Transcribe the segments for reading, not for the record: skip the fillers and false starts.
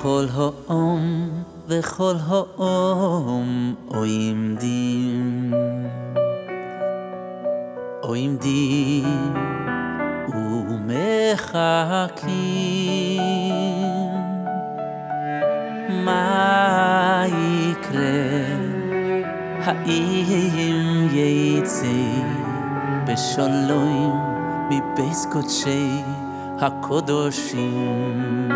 בכל האום וכל האום עומדים ומחכים מה יקרה, האם יצא בשלום מבית קודשי הקדושים.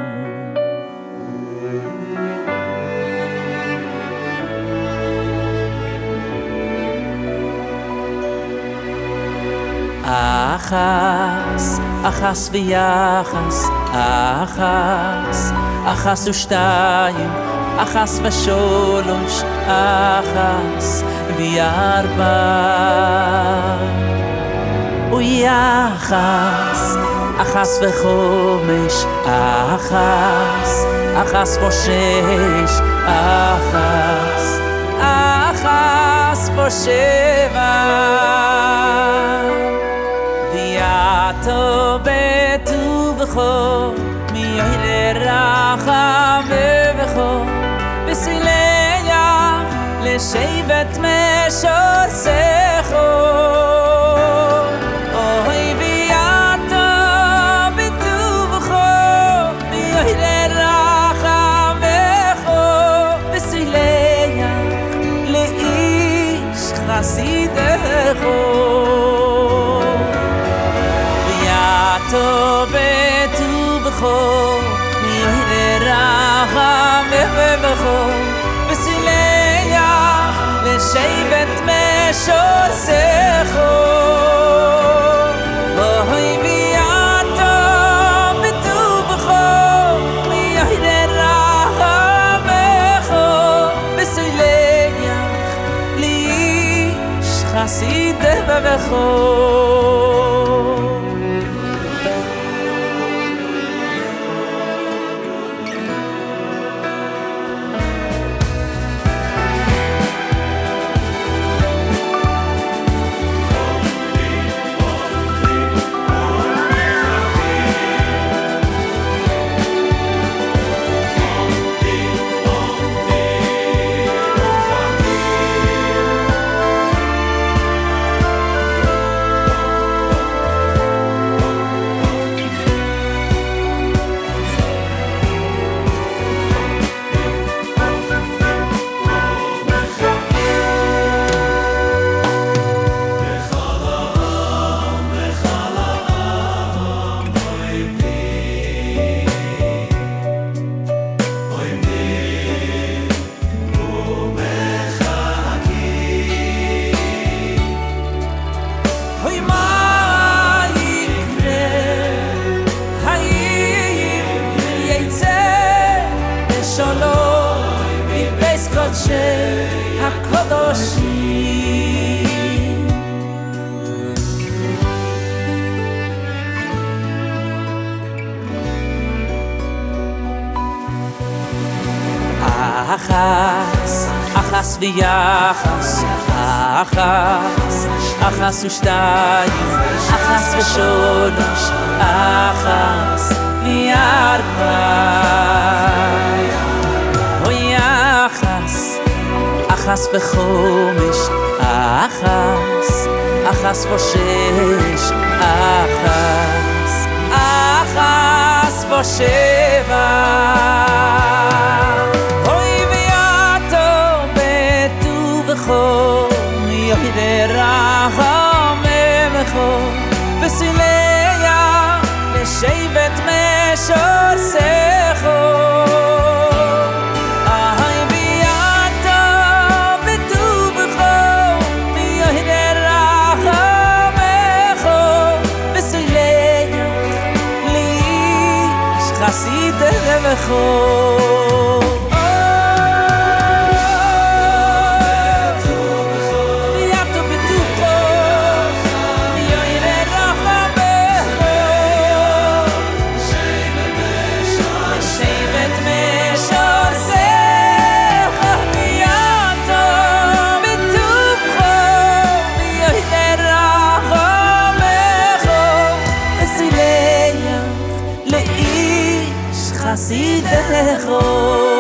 אחס ויחס, אחס ושתיים, אחס ושלוש, אחס וארבע, ויחס, אחס וחמש, אחס ושש, אחס ושבע. ויעטו בטובך מיועד רחמך וסילח לשבט משורשך. אוי ויעטו בטובך מיועד רחמך וסילח לאיש חסידך. ויעטו בטובך מיועד רחמך וסילח לשבט משורשך. אוי ויעטו בטובך מיועד רחמך וסילח לאיש חסידך. הקדושים אחס ויחס, אחס ושתיים, אחס ושלוש, אחס וארבע, אחס וחמש, אחס ושש, אחס ושבע. אוי ויעטו בטובך מיועד רחמך וסילח לשבט משורשך. חסידך. חסידךו